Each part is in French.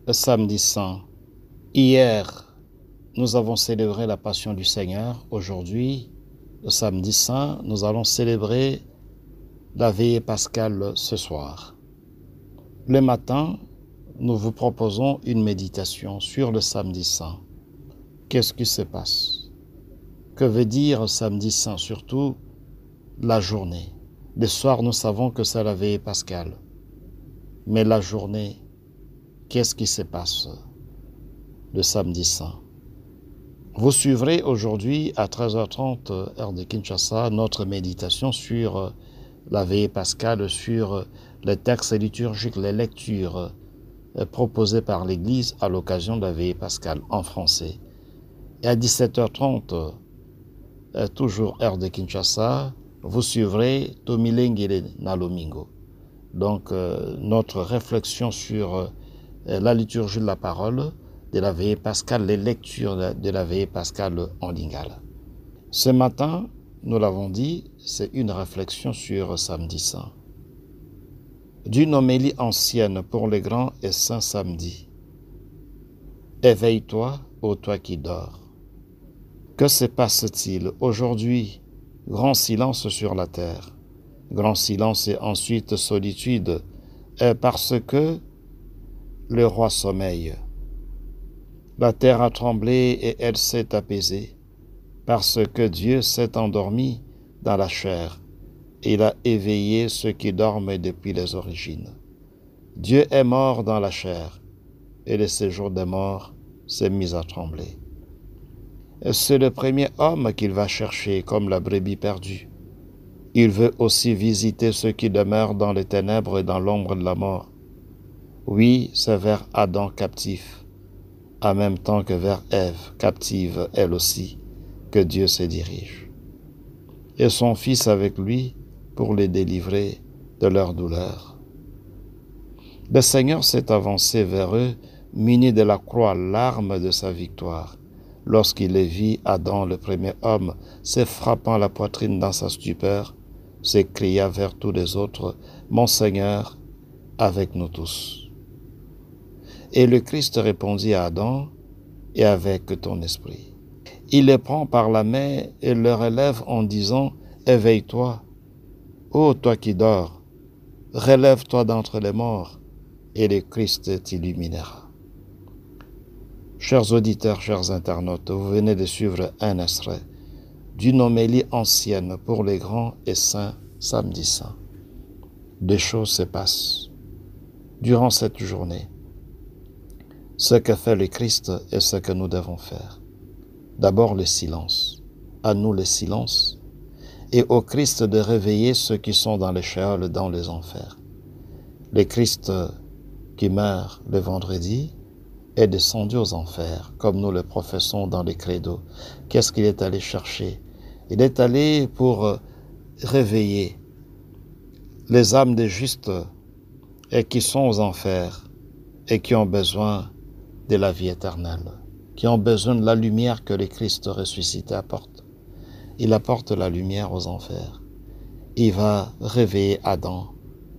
Le samedi saint. Hier, nous avons célébré la Passion du Seigneur. Aujourd'hui, le samedi saint, nous allons célébrer la veillée pascale ce soir. Le matin, nous vous proposons une méditation sur le samedi saint. Qu'est-ce qui se passe? Que veut dire samedi saint? Surtout la journée. Le soir, nous savons que c'est la veillée pascale. Mais la journée, qu'est-ce qui se passe le samedi saint? Vous suivrez aujourd'hui à 13h30 heure de Kinshasa notre méditation sur la veillée pascale, sur les textes liturgiques, les lectures proposées par l'Église à l'occasion de la veillée pascale en français. Et à 17h30, toujours heure de Kinshasa, vous suivrez Tomilengele Nalomingo. Donc notre réflexion sur la liturgie de la parole de la veillée pascale, les lectures de la veillée pascale en lingala. Ce matin, nous l'avons dit, c'est une réflexion sur samedi saint. D'une homélie ancienne pour les grands et saints samedis. Éveille-toi, ô toi qui dors. Que se passe-t-il aujourd'hui? Grand silence sur la terre. Grand silence et ensuite solitude, parce que le roi sommeille. La terre a tremblé et elle s'est apaisée, parce que Dieu s'est endormi dans la chair. Il a éveillé ceux qui dorment depuis les origines. Dieu est mort dans la chair, et le séjour des morts s'est mis à trembler. C'est le premier homme qu'il va chercher comme la brebis perdue. Il veut aussi visiter ceux qui demeurent dans les ténèbres et dans l'ombre de la mort. Oui, c'est vers Adam captif, en même temps que vers Ève, captive elle aussi, que Dieu se dirige. Et son Fils avec lui pour les délivrer de leur douleur. Le Seigneur s'est avancé vers eux, muni de la croix, l'arme de sa victoire, lorsqu'il les vit, Adam, le premier homme, se frappant la poitrine dans sa stupeur, s'écria vers tous les autres, « Mon Seigneur, avec nous tous. » Et le Christ répondit à Adam, « Et avec ton esprit. » Il les prend par la main et le relève en disant, « Éveille-toi, ô toi qui dors, relève-toi d'entre les morts, et le Christ t'illuminera. » Chers auditeurs, chers internautes, vous venez de suivre un extrait d'une homélie ancienne pour les grands et saints samedi saint. Des choses se passent durant cette journée. Ce que fait le Christ et ce que nous devons faire. D'abord le silence. À nous le silence. Et au Christ de réveiller ceux qui sont dans les shéol, dans les enfers. Le Christ qui meurt le vendredi est descendu aux enfers, comme nous le professons dans les credos. Qu'est-ce qu'il est allé chercher? Il est allé pour réveiller les âmes des justes et qui sont aux enfers et qui ont besoin de la vie éternelle, qui ont besoin de la lumière que le Christ ressuscité apporte. Il apporte la lumière aux enfers. Il va réveiller Adam,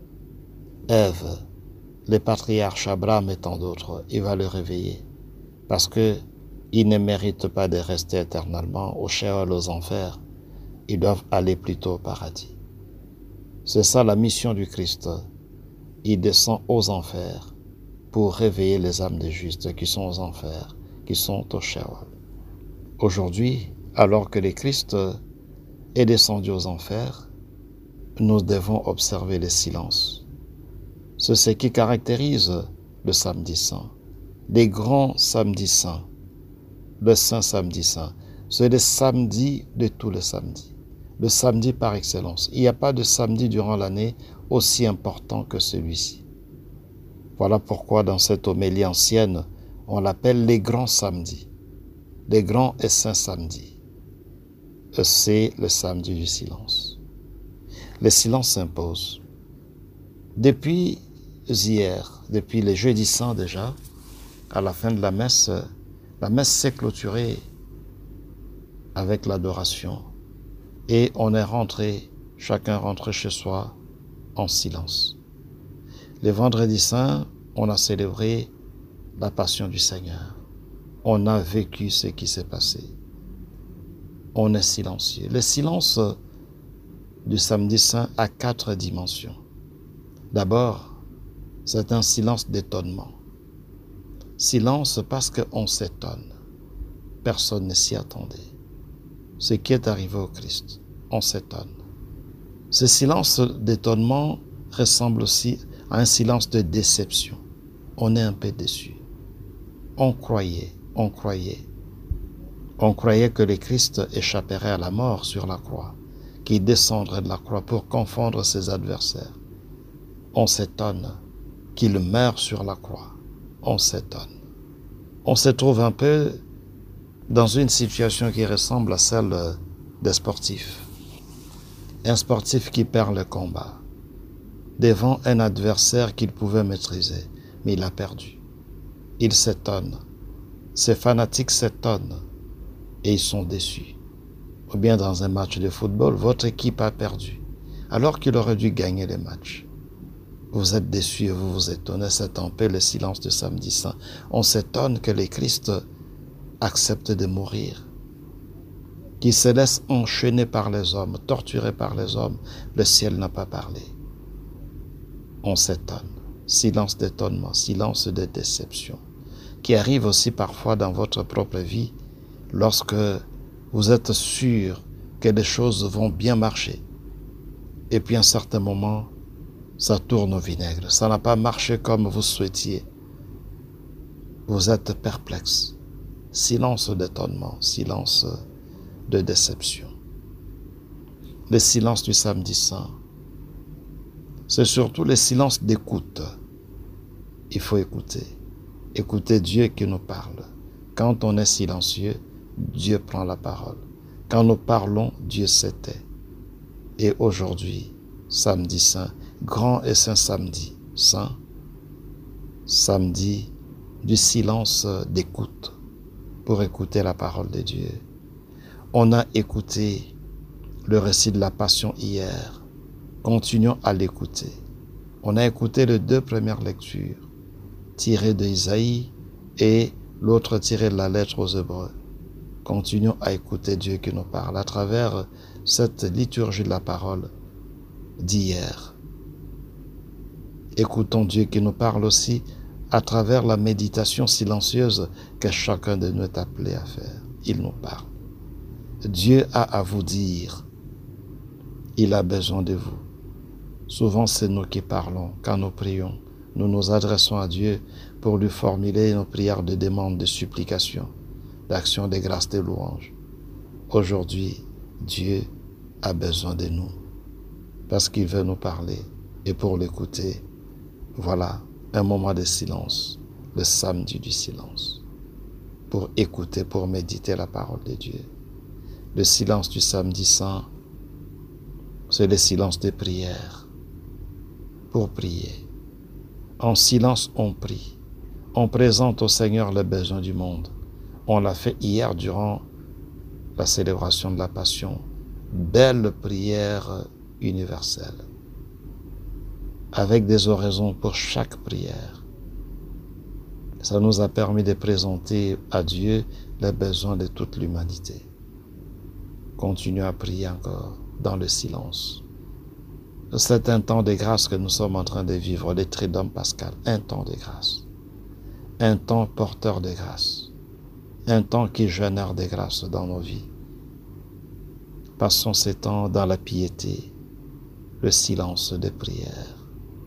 Ève, les patriarches Abraham et tant d'autres. Il va le réveiller parce que ils ne méritent pas de rester éternellement au Sheol, aux enfers. Ils doivent aller plutôt au paradis. C'est ça la mission du Christ. Il descend aux enfers pour réveiller les âmes des justes qui sont aux enfers, qui sont au Sheol. Aujourd'hui, alors que le Christ est descendu aux enfers, nous devons observer le silence. C'est ce qui caractérise le samedi saint. Les grands samedis saints, le saint samedi saint, c'est le samedi de tous les samedis. Le samedi par excellence. Il n'y a pas de samedi durant l'année aussi important que celui-ci. Voilà pourquoi dans cette homélie ancienne, on l'appelle les grands samedis. Les grands et saints samedis. C'est le samedi du silence. Le silence s'impose. Depuis hier, depuis le jeudi saint déjà, à la fin de la messe s'est clôturée avec l'adoration. Et on est rentré, chacun rentre chez soi en silence. Le vendredi saint, on a célébré la passion du Seigneur. On a vécu ce qui s'est passé. On est silencieux. Le silence du samedi saint a 4 dimensions. D'abord, c'est un silence d'étonnement. Silence parce qu'on s'étonne. Personne ne s'y attendait. Ce qui est arrivé au Christ, on s'étonne. Ce silence d'étonnement ressemble aussi à un silence de déception. On est un peu déçu. On croyait que le Christ échapperait à la mort sur la croix, qu'il descendrait de la croix pour confondre ses adversaires. On s'étonne qu'il meure sur la croix. On s'étonne. On se trouve un peu dans une situation qui ressemble à celle des sportifs. Un sportif qui perd le combat devant un adversaire qu'il pouvait maîtriser, mais il a perdu. Il s'étonne. Ses fanatiques s'étonnent et ils sont déçus. Ou bien dans un match de football, votre équipe a perdu, alors qu'il aurait dû gagner le match. Vous êtes déçus et vous vous étonnez, c'est un peu le silence du samedi saint. On s'étonne que le Christ accepte de mourir, qu'il se laisse enchaîner par les hommes, torturer par les hommes. Le ciel n'a pas parlé. On s'étonne. Silence d'étonnement, silence de déception, qui arrive aussi parfois dans votre propre vie lorsque vous êtes sûr que les choses vont bien marcher. Et puis à un certain moment, ça tourne au vinaigre. Ça n'a pas marché comme vous souhaitiez. Vous êtes perplexe. Silence d'étonnement, silence de déception. Le silence du samedi saint, c'est surtout le silence d'écoute. Il faut écouter. Écouter Dieu qui nous parle. Quand on est silencieux, Dieu prend la parole. Quand nous parlons, Dieu se tait. Et aujourd'hui, samedi saint, grand et saint samedi saint, samedi du silence d'écoute pour écouter la parole de Dieu. On a écouté le récit de la Passion hier. Continuons à l'écouter. On a écouté les 2 premières lectures, tirées d'Isaïe et l'autre tirée de la lettre aux Hébreux. Continuons à écouter Dieu qui nous parle à travers cette liturgie de la parole d'hier. Écoutons Dieu qui nous parle aussi à travers la méditation silencieuse que chacun de nous est appelé à faire. Il nous parle. Dieu a à vous dire. Il a besoin de vous. Souvent, c'est nous qui parlons. Quand nous prions, nous nous adressons à Dieu pour lui formuler nos prières de demande, de supplication, d'action, de grâce, de louange. Aujourd'hui, Dieu a besoin de nous parce qu'il veut nous parler. Et pour l'écouter, voilà un moment de silence, le samedi du silence, pour écouter, pour méditer la parole de Dieu. Le silence du samedi saint, c'est le silence des prières, pour prier. En silence, on prie. On présente au Seigneur les besoins du monde. On l'a fait hier durant la célébration de la Passion. Belle prière universelle, avec des oraisons pour chaque prière. Ça nous a permis de présenter à Dieu les besoins de toute l'humanité. Continuons à prier encore dans le silence. C'est un temps de grâce que nous sommes en train de vivre, le Triduum pascal, un temps de grâce, un temps porteur de grâce, un temps qui génère des grâces dans nos vies. Passons ces temps dans la piété, le silence des prières.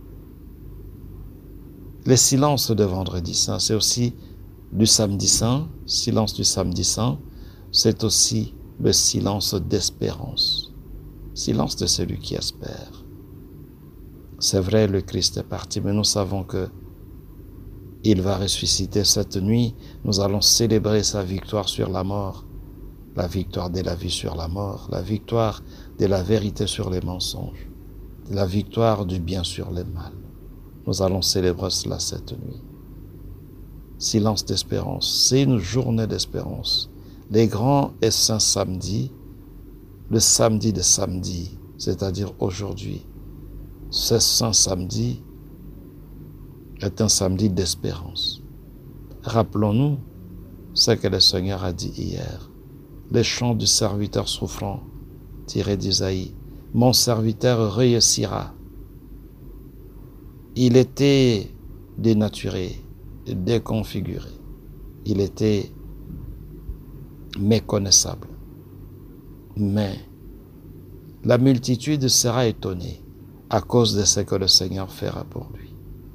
Le silence de vendredi saint, c'est aussi du samedi saint, silence du samedi saint, c'est aussi le silence d'espérance, silence de celui qui espère. C'est vrai, le Christ est parti, mais nous savons que il va ressusciter cette nuit. Nous allons célébrer sa victoire sur la mort, la victoire de la vie sur la mort, la victoire de la vérité sur les mensonges, la victoire du bien sur le mal. Nous allons célébrer cela cette nuit. Silence d'espérance, c'est une journée d'espérance. Les grands et saints samedis, le samedi des samedis, c'est-à-dire aujourd'hui, ce saint samedi est un samedi d'espérance. Rappelons-nous ce que le Seigneur a dit hier. Les chants du serviteur souffrant, tiré d'Isaïe. Mon serviteur réussira. Il était dénaturé, déconfiguré. Il était méconnaissable. Mais la multitude sera étonnée à cause de ce que le Seigneur fera pour lui.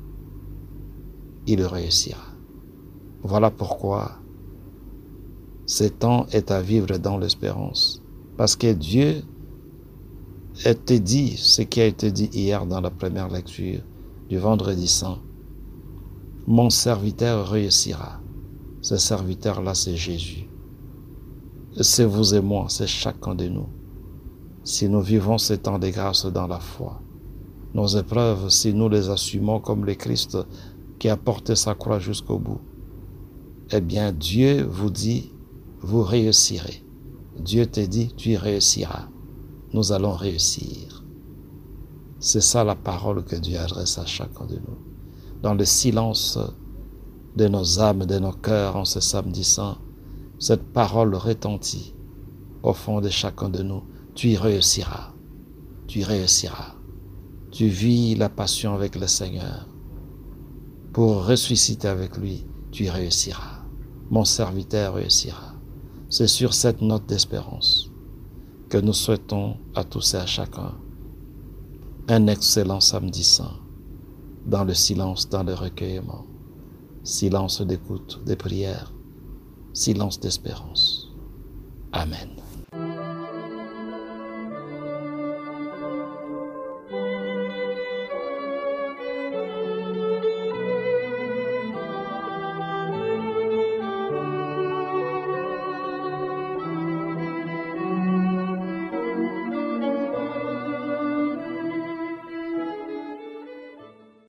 Il réussira. Voilà pourquoi ce temps est à vivre dans l'espérance. Parce que Dieu a été dit, ce qui a été dit hier dans la première lecture du vendredi saint. Mon serviteur réussira. Ce serviteur-là, c'est Jésus. C'est vous et moi, c'est chacun de nous. Si nous vivons ces temps de grâce dans la foi, nos épreuves, si nous les assumons comme le Christ qui a porté sa croix jusqu'au bout, eh bien Dieu vous dit, vous réussirez. Dieu te dit, tu réussiras. Nous allons réussir. C'est ça la parole que Dieu adresse à chacun de nous. Dans le silence de nos âmes, de nos cœurs en ce samedi saint, cette parole retentit au fond de chacun de nous. Tu réussiras. Tu réussiras. Tu vis la passion avec le Seigneur. Pour ressusciter avec lui, tu réussiras. Mon serviteur réussira. C'est sur cette note d'espérance que nous souhaitons à tous et à chacun un excellent samedi saint, dans le silence, dans le recueillement, silence d'écoute, de prière, silence d'espérance. Amen.